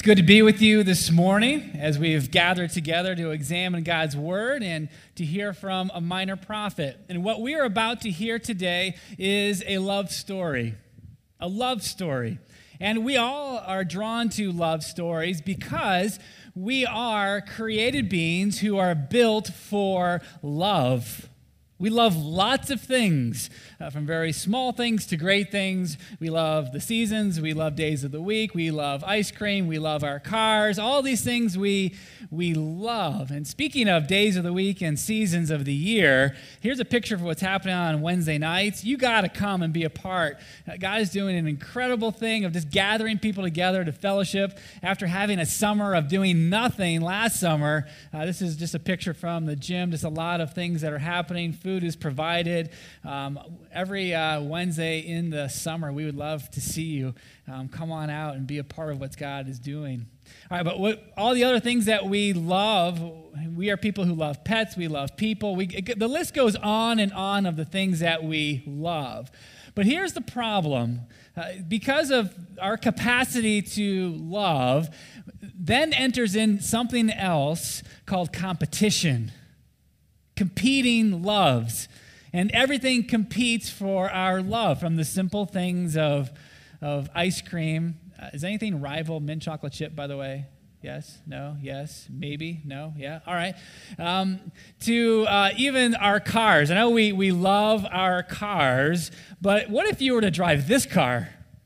It's good to be with you this morning as we've gathered together to examine God's Word and to hear from a minor prophet. And what we are about to hear today is a love story. A love story. And we all are drawn to love stories because we are created beings who are built for love. We love lots of things, from very small things to great things. We love the seasons. We love days of the week. We love ice cream. We love our cars. All these things we love. And speaking of days of the week and seasons of the year, here's a picture of what's happening on Wednesday nights. You got to come and be a part. God is doing an incredible thing of just gathering people together to fellowship. After having a summer of doing nothing last summer, this is just a picture from the gym. Just a lot of things that are happening. Food is provided. Every Wednesday in the summer, we would love to see you. Come on out and be a part of what God is doing. All right, but all the other things that we love, we are people who love pets, we love people. The list goes on and on of the things that we love. But here's the problem. Because of our capacity to love, then enters in something else called competition. Competing loves. And everything competes for our love, from the simple things of ice cream. Is anything rival mint chocolate chip, by the way? Yes? No? Yes? Maybe? No? Yeah? All right. To even our cars. I know we love our cars, but what if you were to drive this car?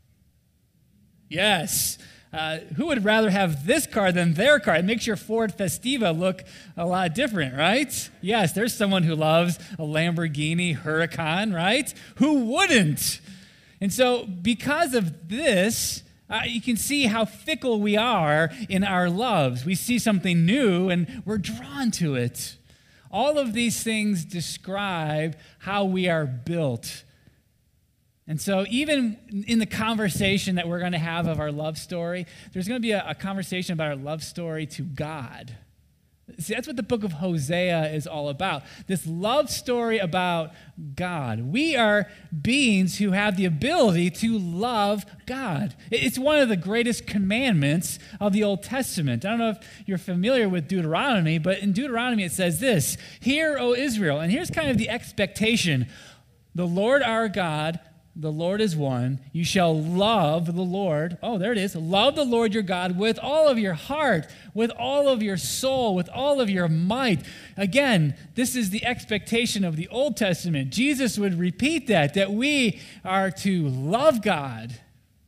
Yes. Who would rather have this car than their car? It makes your Ford Festiva look a lot different, right? Yes, there's someone who loves a Lamborghini Huracan, right? Who wouldn't? And so because of this, you can see how fickle we are in our loves. We see something new and we're drawn to it. All of these things describe how we are built. And so even in the conversation that we're going to have of our love story, there's going to be a conversation about our love story to God. See, that's what the book of Hosea is all about. This love story about God. We are beings who have the ability to love God. It's one of the greatest commandments of the Old Testament. I don't know if you're familiar with Deuteronomy, but in Deuteronomy it says this, "Hear, O Israel," and here's kind of the expectation. "The Lord our God, the Lord is one. You shall love the Lord." Oh, there it is. "Love the Lord your God with all of your heart, with all of your soul, with all of your might." Again, this is the expectation of the Old Testament. Jesus would repeat that we are to love God.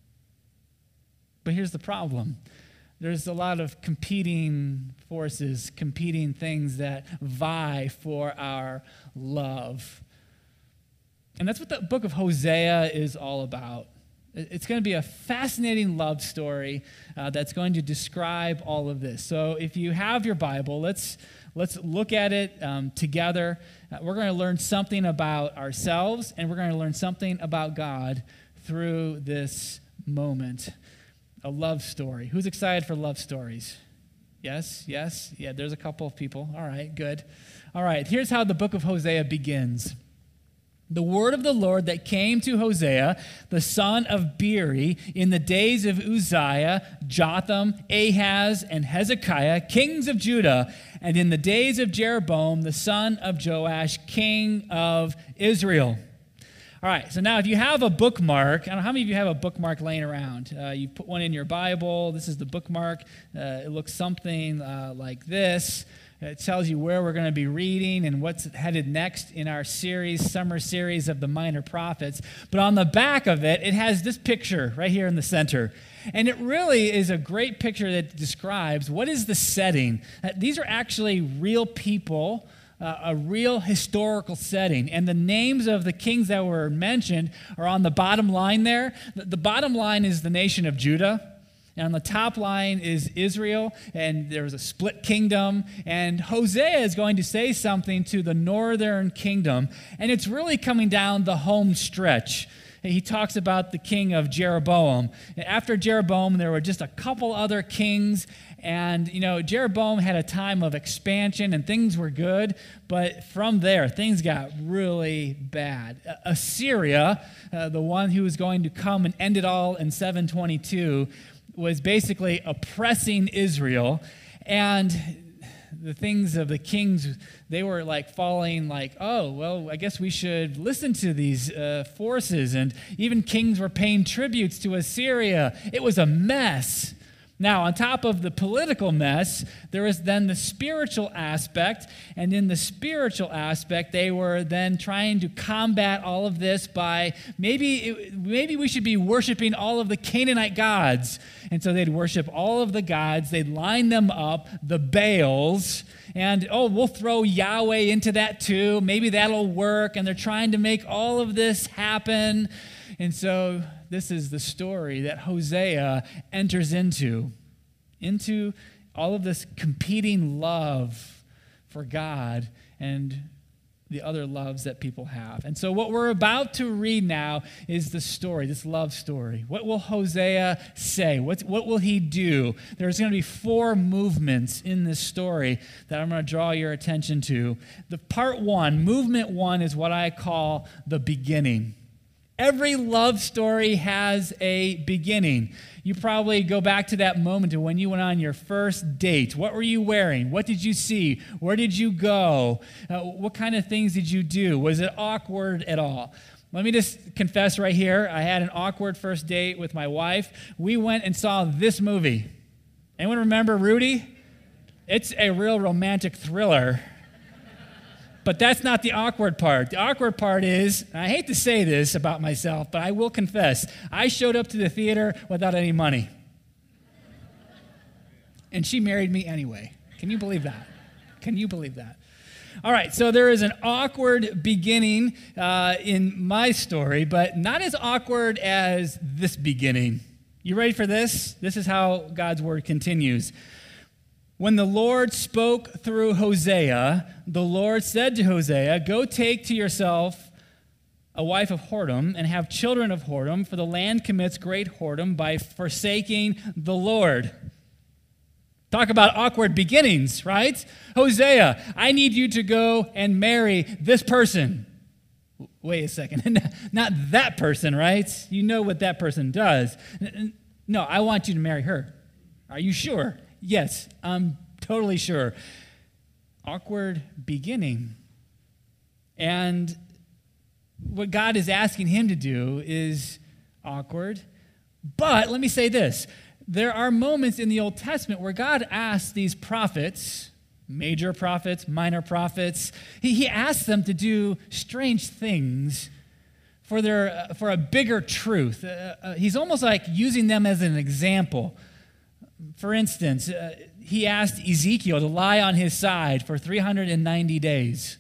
But here's the problem. There's a lot of competing forces, competing things that vie for our love. And that's what the book of Hosea is all about. It's going to be a fascinating love story that's going to describe all of this. So if you have your Bible, let's look at it together. We're going to learn something about ourselves, and we're going to learn something about God through this moment. A love story. Who's excited for love stories? Yes? Yes? Yeah, there's a couple of people. All right, good. All right, here's how the book of Hosea begins. "The word of the Lord that came to Hosea, the son of Beeri, in the days of Uzziah, Jotham, Ahaz, and Hezekiah, kings of Judah, and in the days of Jeroboam, the son of Joash, king of Israel." All right, so now if you have a bookmark, I don't know how many of you have a bookmark laying around. You put one in your Bible. This is the bookmark. It looks something like this. It tells you where we're going to be reading and what's headed next in our summer series of the Minor Prophets. But on the back of it, it has this picture right here in the center. And it really is a great picture that describes what is the setting. These are actually real people, a real historical setting. And the names of the kings that were mentioned are on the bottom line there. The bottom line is the nation of Judah. And on the top line is Israel, and there was a split kingdom. And Hosea is going to say something to the northern kingdom, and it's really coming down the home stretch. He talks about the king of Jeroboam. After Jeroboam, there were just a couple other kings, and Jeroboam had a time of expansion, and things were good, but from there, things got really bad. Assyria, the one who was going to come and end it all in 722, was basically oppressing Israel, and the things of the kings, they were like falling like, oh, well, I guess we should listen to these forces. And even kings were paying tributes to Assyria. It was a mess. Now, on top of the political mess, there is then the spiritual aspect. And in the spiritual aspect, they were then trying to combat all of this by maybe we should be worshiping all of the Canaanite gods. And so they'd worship all of the gods. They'd line them up, the Baals. And, oh, we'll throw Yahweh into that too. Maybe that'll work. And they're trying to make all of this happen. And so this is the story that Hosea enters into all of this competing love for God and the other loves that people have. And so what we're about to read now is the story, this love story. What will Hosea say? What will he do? There's going to be 4 movements in this story that I'm going to draw your attention to. The part 1, movement 1, is what I call the beginning. Every love story has a beginning. You probably go back to that moment of when you went on your first date. What were you wearing? What did you see? Where did you go? What kind of things did you do? Was it awkward at all? Let me just confess right here. I had an awkward first date with my wife. We went and saw this movie. Anyone remember Rudy? It's a real romantic thriller. But that's not the awkward part. The awkward part is, I hate to say this about myself, but I will confess, I showed up to the theater without any money. And she married me anyway. Can you believe that? Can you believe that? All right, so there is an awkward beginning in my story, but not as awkward as this beginning. You ready for this? This is how God's word continues. When the Lord spoke through Hosea, the Lord said to Hosea, "Go take to yourself a wife of whoredom and have children of whoredom, for the land commits great whoredom by forsaking the Lord." Talk about awkward beginnings, right? Hosea, I need you to go and marry this person. Wait a second. Not that person, right? You know what that person does. No, I want you to marry her. Are you sure? Yes, I'm totally sure. Awkward beginning. And what God is asking him to do is awkward. But let me say this. There are moments in the Old Testament where God asks these prophets, major prophets, minor prophets, he asks them to do strange things for a bigger truth. He's almost like using them as an example. For instance, he asked Ezekiel to lie on his side for 390 days.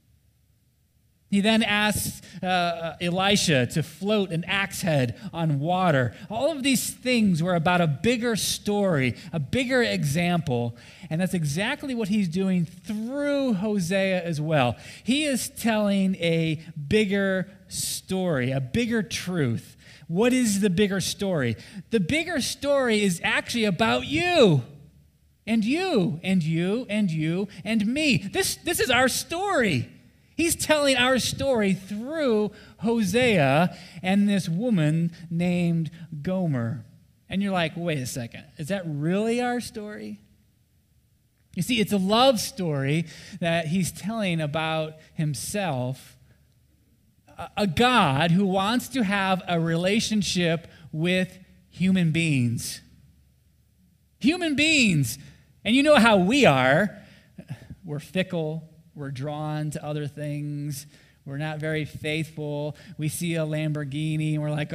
He then asked Elisha to float an axe head on water. All of these things were about a bigger story, a bigger example, and that's exactly what he's doing through Hosea as well. He is telling a bigger story, a bigger truth. What is the bigger story? The bigger story is actually about you and you and you and you and me. This is our story. He's telling our story through Hosea and this woman named Gomer. And you're like, wait a second, is that really our story? You see, it's a love story that he's telling about himself. A God who wants to have a relationship with human beings. Human beings. And you know how we are. We're fickle. We're drawn to other things. We're not very faithful. We see a Lamborghini and we're like,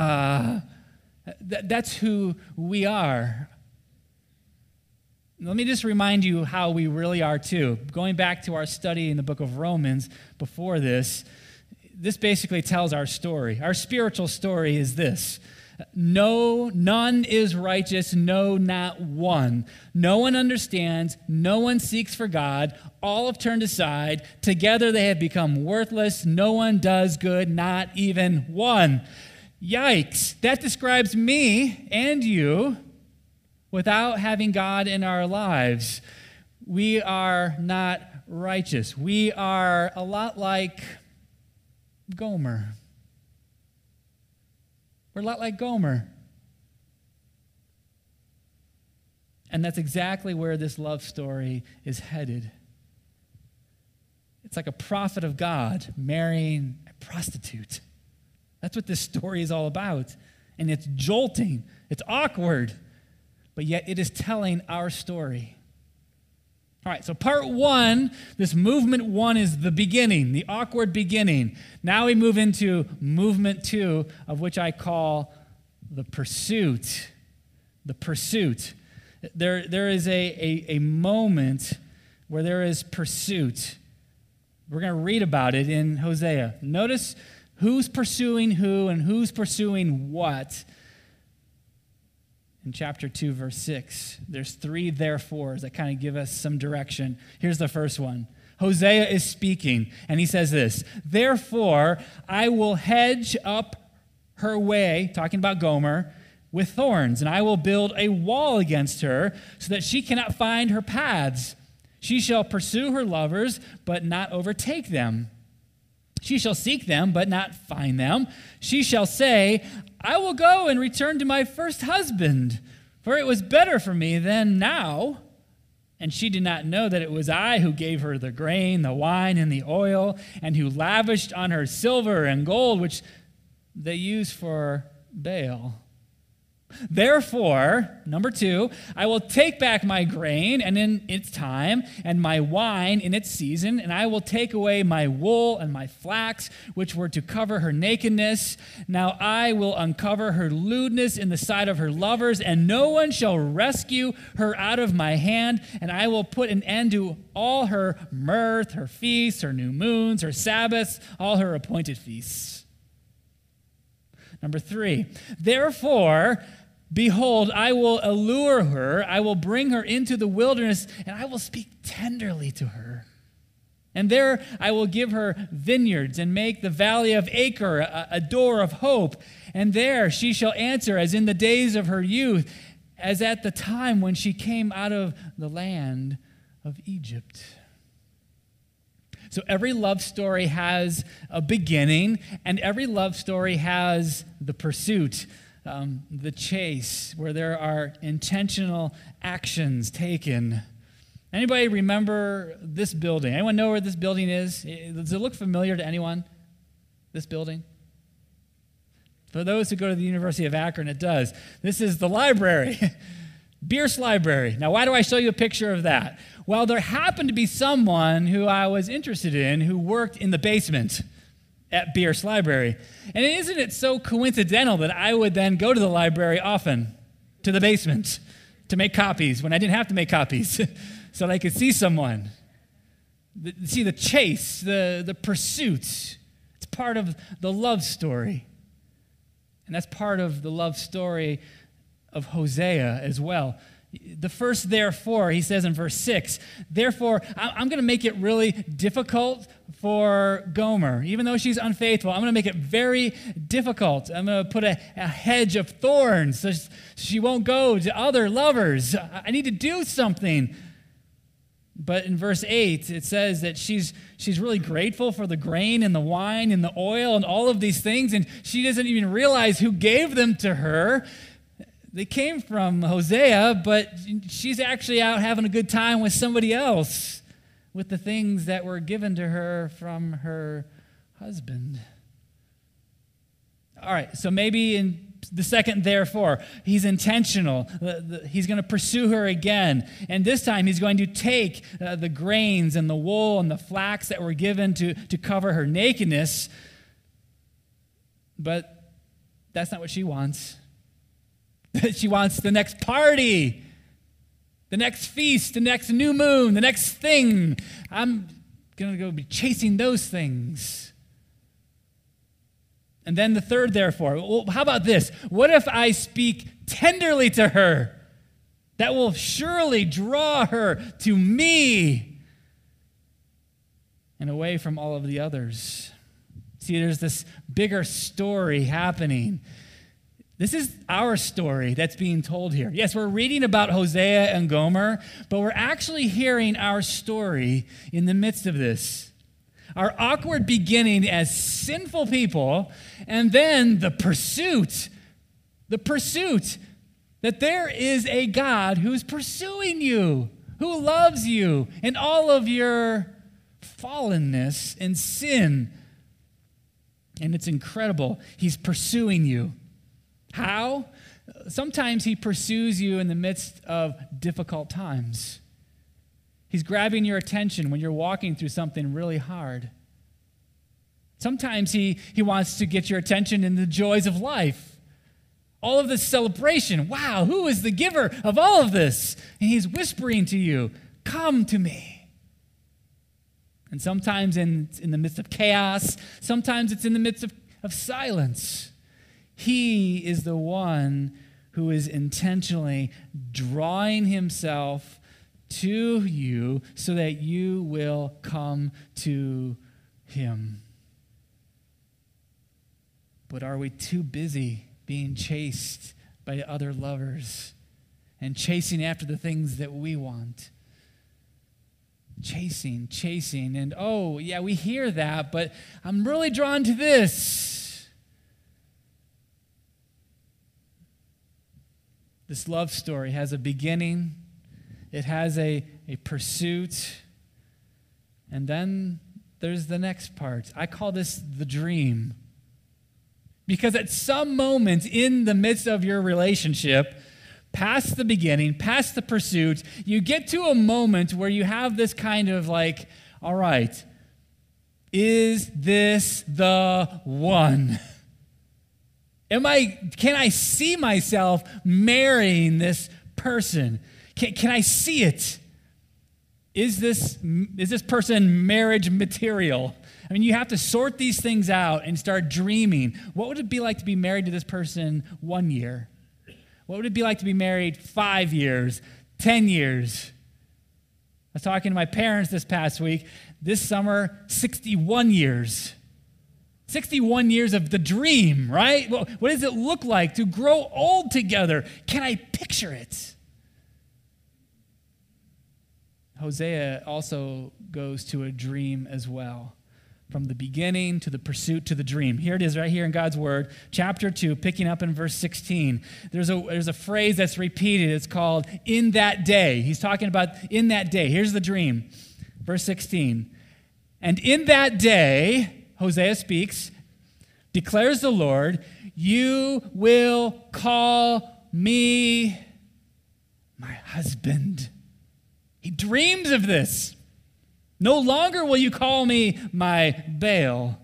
That's who we are. Let me just remind you how we really are too. Going back to our study in the book of Romans before this basically tells our story. Our spiritual story is this. No, none is righteous, no, not one. No one understands, no one seeks for God. All have turned aside. Together they have become worthless. No one does good, not even one. Yikes, that describes me and you without having God in our lives. We are not righteous. We are a lot like Gomer. We're a lot like Gomer. And that's exactly where this love story is headed. It's like a prophet of God marrying a prostitute. That's what this story is all about. And it's jolting. It's awkward. But yet it is telling our story. All right, so part one, this movement one is the beginning, the awkward beginning. Now we move into movement two, of which I call the pursuit. The pursuit. There is a moment where there is pursuit. We're going to read about it in Hosea. Notice who's pursuing who and who's pursuing what. In chapter 2, verse 6, there's 3 therefores that kind of give us some direction. Here's the first one. Hosea is speaking, and he says this, "Therefore, I will hedge up her way," talking about Gomer, "with thorns, and I will build a wall against her so that she cannot find her paths. She shall pursue her lovers, but not overtake them. She shall seek them, but not find them. She shall say, I will go and return to my first husband, for it was better for me than now. And she did not know that it was I who gave her the grain, the wine, and the oil, and who lavished on her silver and gold, which they use for Baal. Therefore," number 2, "I will take back my grain and in its time, and my wine in its season, and I will take away my wool and my flax, which were to cover her nakedness. Now I will uncover her lewdness in the sight of her lovers, and no one shall rescue her out of my hand, and I will put an end to all her mirth, her feasts, her new moons, her Sabbaths, all her appointed feasts." Number 3, "Therefore, behold, I will allure her, I will bring her into the wilderness, and I will speak tenderly to her. And there I will give her vineyards and make the valley of Achor a door of hope. And there she shall answer as in the days of her youth, as at the time when she came out of the land of Egypt." So every love story has a beginning, and every love story has the pursuit, the chase, where there are intentional actions taken. Anybody remember this building? Anyone know where this building is? Does it look familiar to anyone, this building? For those who go to the University of Akron, it does. This is the library, Bierce Library. Now, why do I show you a picture of that? Well, there happened to be someone who I was interested in who worked in the basement at Bierce Library. And isn't it so coincidental that I would then go to the library often, to the basement, to make copies when I didn't have to make copies, so that I could see someone, see the chase, the pursuit. It's part of the love story. And that's part of the love story of Hosea as well. The first therefore, he says in verse 6, "Therefore, I'm going to make it really difficult for Gomer. Even though she's unfaithful, I'm going to make it very difficult. I'm going to put a hedge of thorns so she won't go to other lovers. I need to do something." But in verse 8, it says that she's really grateful for the grain and the wine and the oil and all of these things, and she doesn't even realize who gave them to her. They came from Hosea, but she's actually out having a good time with somebody else with the things that were given to her from her husband. All right, so maybe in the second therefore, he's intentional. He's going to pursue her again. And this time he's going to take the grains and the wool and the flax that were given to cover her nakedness. But that's not what she wants. She wants the next party, the next feast, the next new moon, the next thing. I'm going to go be chasing those things. And then the third, therefore. Well, how about this? What if I speak tenderly to her? That will surely draw her to me and away from all of the others. See, there's this bigger story happening. This is our story that's being told here. Yes, we're reading about Hosea and Gomer, but we're actually hearing our story in the midst of this. Our awkward beginning as sinful people, and then the pursuit. that there is a God who's pursuing you, who loves you in all of your fallenness and sin. And it's incredible. He's pursuing you. How? Sometimes he pursues you in the midst of difficult times. He's grabbing your attention when you're walking through something really hard. Sometimes he wants to get your attention in the joys of life. All of this celebration. Wow, who is the giver of all of this? And he's whispering to you, come to me. And sometimes in the midst of chaos, sometimes it's in the midst of silence. He is the one who is intentionally drawing himself to you so that you will come to him. But are we too busy being chased by other lovers and chasing after the things that we want? Chasing, and oh, yeah, we hear that, but I'm really drawn to this. This love story has a beginning, it has a pursuit, and then there's the next part. I call this the dream. Because at some moment in the midst of your relationship, past the beginning, past the pursuit, you get to a moment where you have this kind of like, all right, is this the one? Can I see myself marrying this person? Can I see it? Is this person marriage material? I mean, you have to sort these things out and start dreaming. What would it be like to be married to this person 1 year? What would it be like to be married 5 years, 10 years? I was talking to my parents this past week. This summer, 61 years. 61 years of the dream, right? What does it look like to grow old together? Can I picture it? Hosea also goes to a dream as well. From the beginning to the pursuit to the dream. Here it is right here in God's Word, chapter 2, picking up in verse 16. There's a phrase that's repeated. It's called, in that day. He's talking about in that day. Here's the dream. Verse 16. And in that day, Hosea speaks, declares the Lord, you will call me my husband. He dreams of this. No longer will you call me my Baal,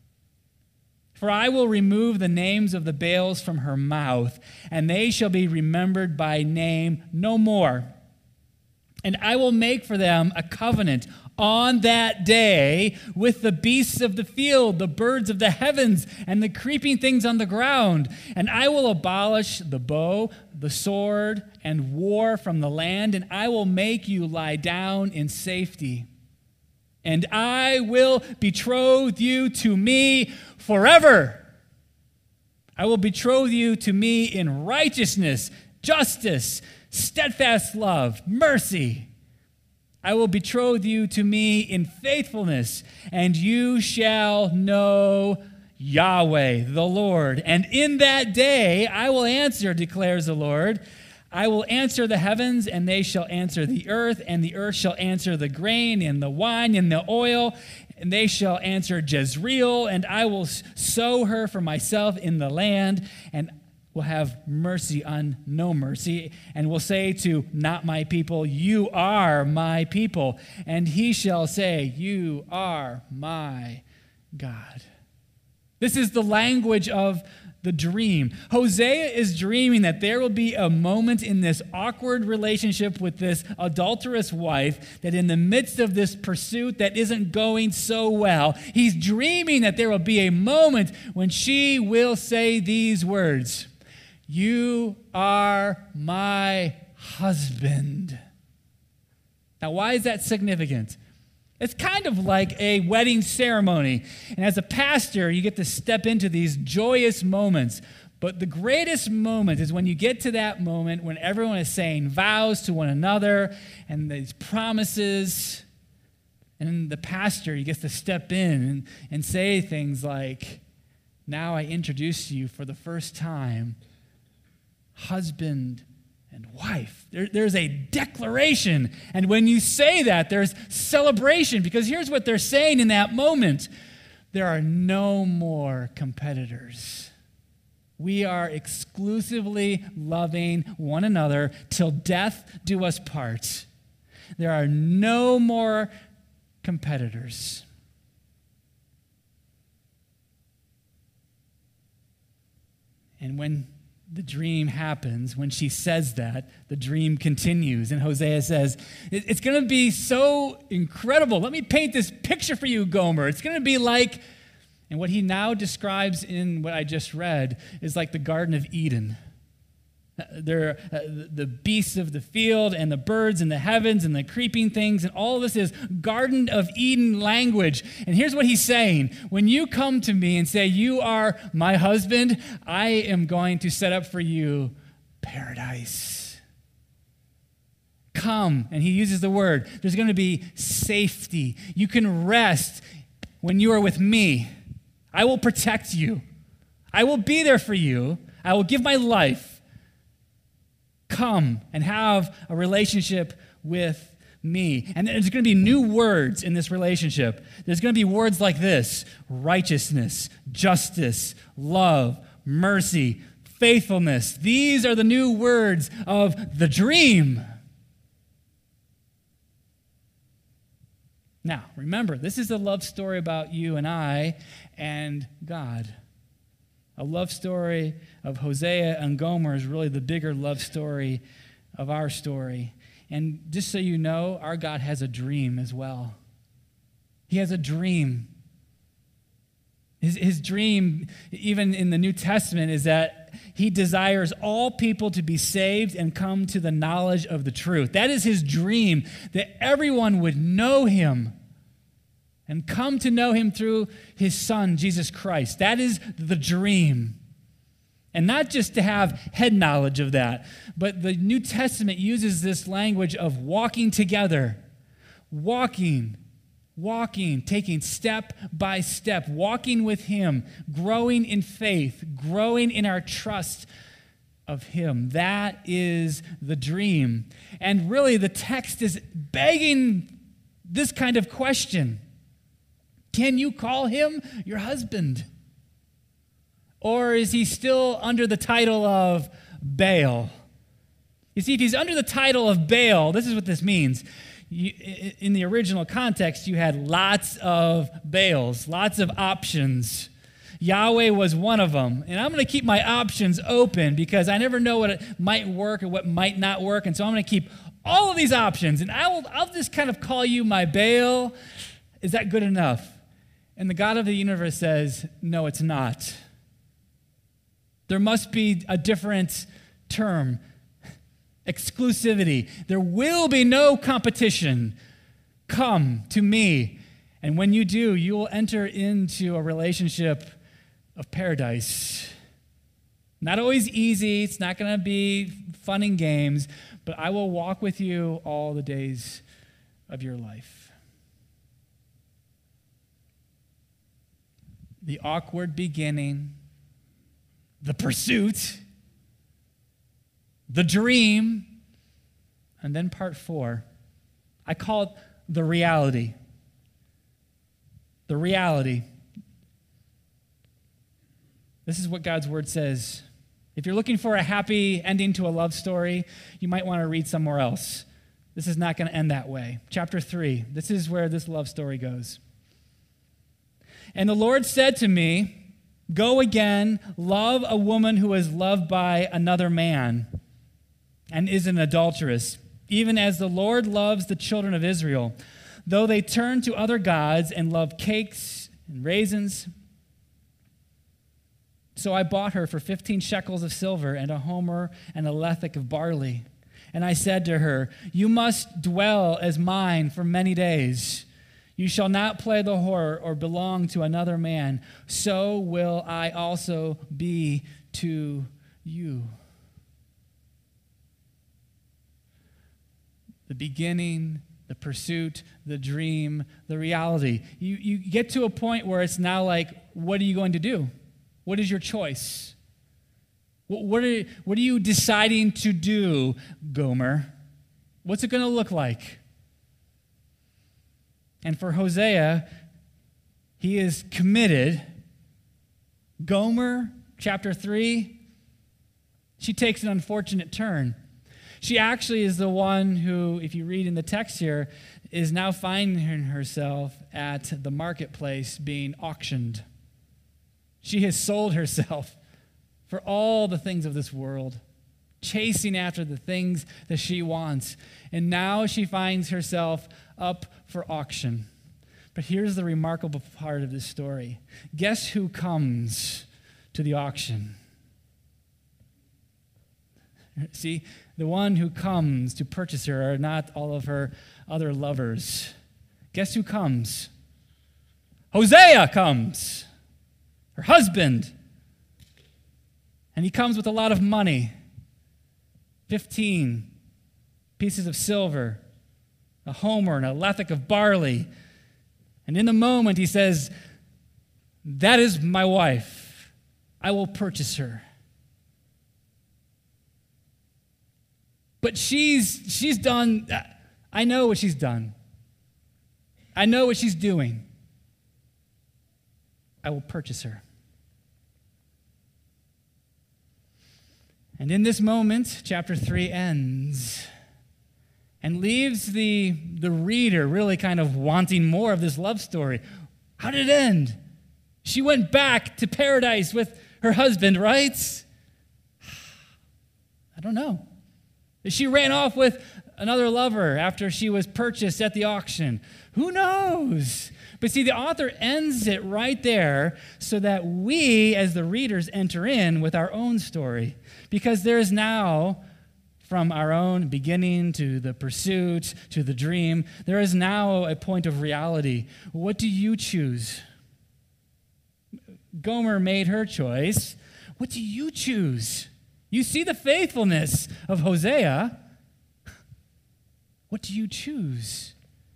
for I will remove the names of the Baals from her mouth, and they shall be remembered by name no more. And I will make for them a covenant on that day with the beasts of the field, the birds of the heavens, and the creeping things on the ground. And I will abolish the bow, the sword, and war from the land, and I will make you lie down in safety. And I will betroth you to me forever. I will betroth you to me in righteousness, justice, steadfast love, mercy. I will betroth you to me in faithfulness, and you shall know Yahweh, the Lord. And in that day I will answer, declares the Lord. I will answer the heavens, and they shall answer the earth, and the earth shall answer the grain and the wine and the oil, and they shall answer Jezreel, and I will sow her for myself in the land, and will have mercy on no mercy, and will say to not my people, you are my people, and he shall say, you are my God. This is the language of the dream. Hosea is dreaming that there will be a moment in this awkward relationship with this adulterous wife, that in the midst of this pursuit that isn't going so well, he's dreaming that there will be a moment when she will say these words, you are my husband. Now, why is that significant? It's kind of like a wedding ceremony. And as a pastor, you get to step into these joyous moments. But the greatest moment is when you get to that moment when everyone is saying vows to one another and these promises. And the pastor, he gets to step in and say things like, now I introduce you for the first time, husband and wife. There's a declaration. And when you say that, there's celebration, because here's what they're saying in that moment. There are no more competitors. We are exclusively loving one another till death do us part. There are no more competitors. And when the dream happens, when she says that, the dream continues. And Hosea says, it's going to be so incredible. Let me paint this picture for you, Gomer. It's going to be like, and what he now describes in what I just read is like the Garden of Eden. There are the beasts of the field and the birds in the heavens and the creeping things, and all of this is Garden of Eden language. And here's what he's saying. When you come to me and say, you are my husband, I am going to set up for you paradise. Come, and he uses the word. There's going to be safety. You can rest when you are with me. I will protect you. I will be there for you. I will give my life. Come and have a relationship with me. And there's going to be new words in this relationship. There's going to be words like this: righteousness, justice, love, mercy, faithfulness. These are the new words of the dream. Now, remember, this is a love story about you and I and God. A love story of Hosea and Gomer is really the bigger love story of our story. And just so you know, our God has a dream as well. He has a dream. His dream, even in the New Testament, is that he desires all people to be saved and come to the knowledge of the truth. That is his dream, that everyone would know him and come to know him through his Son, Jesus Christ. That is the dream. And not just to have head knowledge of that, but the New Testament uses this language of walking together. Walking, taking step by step, walking with him, growing in faith, growing in our trust of him. That is the dream. And really, the text is begging this kind of question. Can you call him your husband? Or is he still under the title of Baal? You see, if he's under the title of Baal, this is what this means. In the original context, you had lots of Baals, lots of options. Yahweh was one of them. And I'm going to keep my options open because I never know what might work or what might not work. And so I'm going to keep all of these options. And I'll just kind of call you my Baal. Is that good enough? And the God of the universe says, no, it's not. There must be a different term. Exclusivity. There will be no competition. Come to me. And when you do, you will enter into a relationship of paradise. Not always easy. It's not going to be fun and games, but I will walk with you all the days of your life. The awkward beginning, the pursuit, the dream, and then part 4. I call it the reality. The reality. This is what God's word says. If you're looking for a happy ending to a love story, you might want to read somewhere else. This is not going to end that way. Chapter 3, this is where this love story goes. And the Lord said to me, go again, love a woman who is loved by another man and is an adulteress, even as the Lord loves the children of Israel, though they turn to other gods and love cakes and raisins. So I bought her for 15 shekels of silver and a homer and a lethek of barley. And I said to her, you must dwell as mine for many days. You shall not play the whore or belong to another man. So will I also be to you. The beginning, the pursuit, the dream, the reality. You get to a point where it's now like, what are you going to do? What is your choice? What are you deciding to do, Gomer? What's it going to look like? And for Hosea, he is committed. Gomer, chapter 3, she takes an unfortunate turn. She actually is the one who, if you read in the text here, is now finding herself at the marketplace being auctioned. She has sold herself for all the things of this world, chasing after the things that she wants. And now she finds herself up for auction. But here's the remarkable part of this story. Guess who comes to the auction? See, the one who comes to purchase her are not all of her other lovers. Guess who comes? Hosea comes, her husband. And he comes with a lot of money, 15 pieces of silver, a homer, and a lethek of barley. And in the moment, he says, "That is my wife. I will purchase her." But she's done, I know what she's done. I know what she's doing. I will purchase her. And in this moment, chapter 3 ends and leaves the reader really kind of wanting more of this love story. How did it end? She went back to paradise with her husband, right? I don't know. She ran off with another lover after she was purchased at the auction. Who knows? But see, the author ends it right there so that we, as the readers, enter in with our own story. Because there is now, from our own beginning to the pursuit to the dream, there is now a point of reality. What do you choose? Gomer made her choice. What do you choose? You see the faithfulness of Hosea. What do you choose?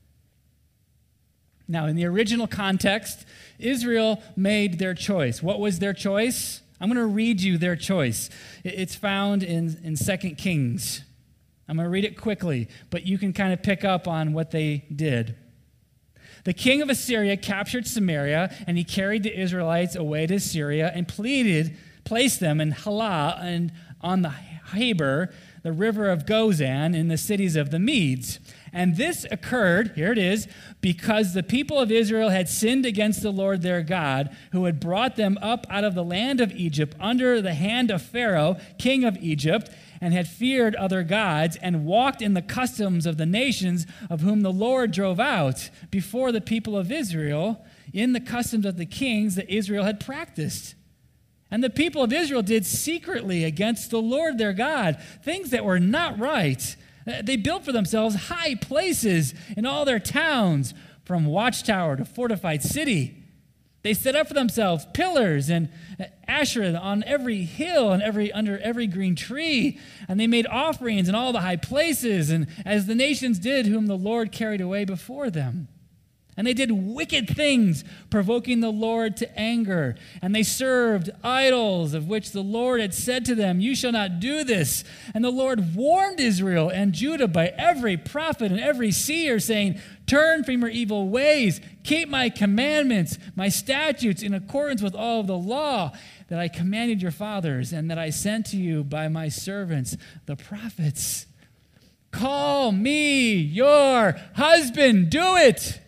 Now, in the original context, Israel made their choice. What was their choice? I'm going to read you their choice. It's found in 2 Kings. I'm going to read it quickly, but you can kind of pick up on what they did. The king of Assyria captured Samaria, and he carried the Israelites away to Syria and placed them in Halah and on the Habor, the river of Gozan, in the cities of the Medes. And this occurred, here it is, because the people of Israel had sinned against the Lord their God, who had brought them up out of the land of Egypt under the hand of Pharaoh, king of Egypt, and had feared other gods, and walked in the customs of the nations of whom the Lord drove out before the people of Israel, in the customs of the kings that Israel had practiced. And the people of Israel did secretly against the Lord their God things that were not right. They built for themselves high places in all their towns, from watchtower to fortified city. They set up for themselves pillars and Asherah on every hill and under every green tree. And they made offerings in all the high places, and as the nations did, whom the Lord carried away before them. And they did wicked things, provoking the Lord to anger. And they served idols, of which the Lord had said to them, "You shall not do this." And the Lord warned Israel and Judah by every prophet and every seer, saying, "Turn from your evil ways, keep my commandments, my statutes, in accordance with all of the law that I commanded your fathers, and that I sent to you by my servants, the prophets. Call me your husband, do it."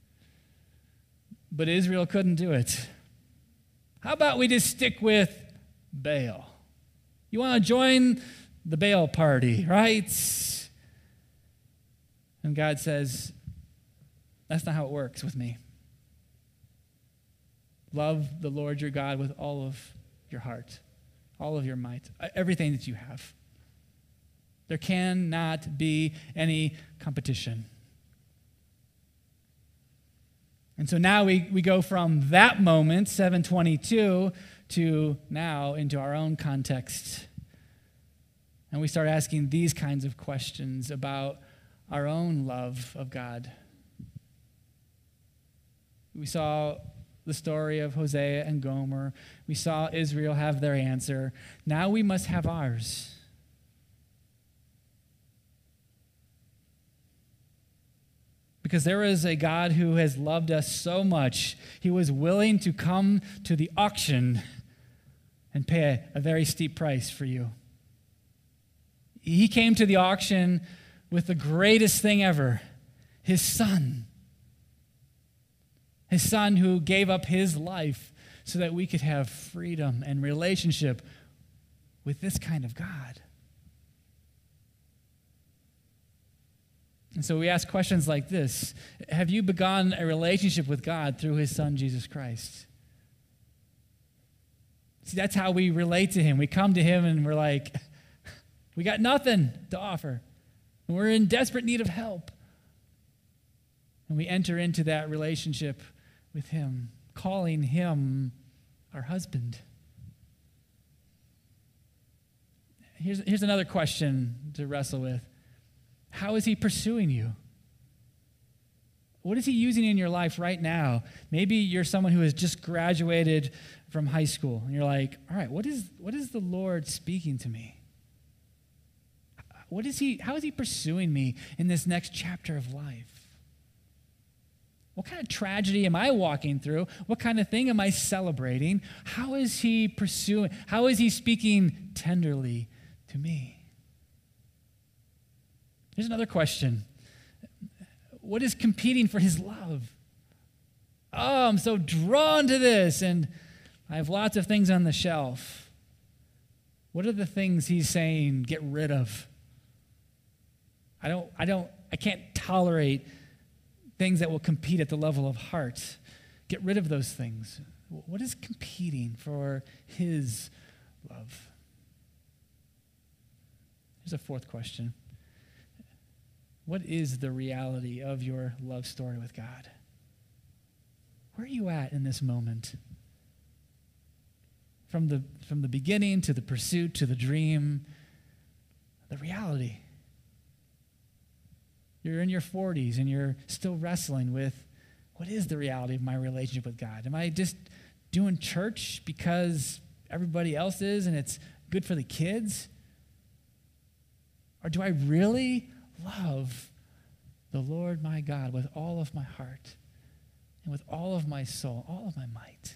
But Israel couldn't do it. How about we just stick with Baal? You want to join the Baal party, right? And God says, that's not how it works with me. Love the Lord your God with all of your heart, all of your might, everything that you have. There cannot be any competition. And so now we go from that moment, 722, to now into our own context. And we start asking these kinds of questions about our own love of God. We saw the story of Hosea and Gomer. We saw Israel have their answer. Now we must have ours. Because there is a God who has loved us so much, he was willing to come to the auction and pay a very steep price for you. He came to the auction with the greatest thing ever, his son. His son who gave up his life so that we could have freedom and relationship with this kind of God. And so we ask questions like this. Have you begun a relationship with God through his son, Jesus Christ? See, that's how we relate to him. We come to him and we're like, we got nothing to offer. And we're in desperate need of help. And we enter into that relationship with him, calling him our husband. Here's another question to wrestle with. How is he pursuing you? What is he using in your life right now? Maybe you're someone who has just graduated from high school, and you're like, all right, what is the Lord speaking to me? How is he pursuing me in this next chapter of life? What kind of tragedy am I walking through? What kind of thing am I celebrating? How is he pursuing? How is he speaking tenderly to me? Here's another question. What is competing for his love? Oh, I'm so drawn to this, and I have lots of things on the shelf. What are the things he's saying, get rid of? I can't tolerate things that will compete at the level of heart. Get rid of those things. What is competing for his love? Here's a fourth question. What is the reality of your love story with God? Where are you at in this moment? From the beginning to the pursuit to the dream, the reality. You're in your 40s and you're still wrestling with, what is the reality of my relationship with God? Am I just doing church because everybody else is and it's good for the kids? Or do I really love the Lord my God with all of my heart and with all of my soul, all of my might?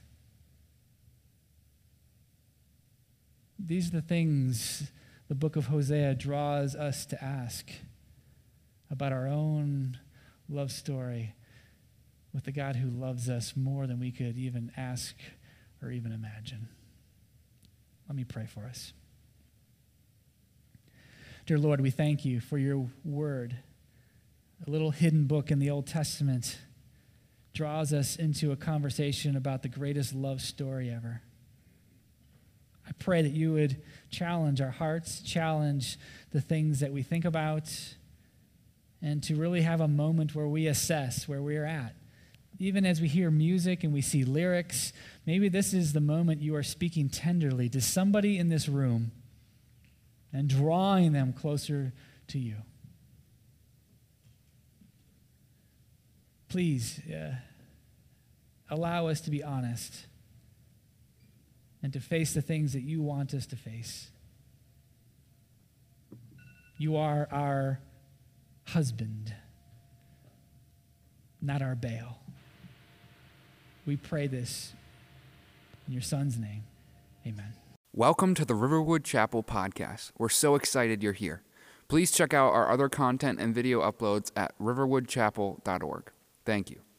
These are the things the book of Hosea draws us to ask about our own love story with the God who loves us more than we could even ask or even imagine. Let me pray for us. Dear Lord, we thank you for your word. A little hidden book in the Old Testament draws us into a conversation about the greatest love story ever. I pray that you would challenge our hearts, challenge the things that we think about, and to really have a moment where we assess where we're at. Even as we hear music and we see lyrics, maybe this is the moment you are speaking tenderly to somebody in this room and drawing them closer to you. Please allow us to be honest and to face the things that you want us to face. You are our husband, not our Baal. We pray this in your Son's name. Amen. Welcome to the Riverwood Chapel podcast. We're so excited you're here. Please check out our other content and video uploads at riverwoodchapel.org. Thank you.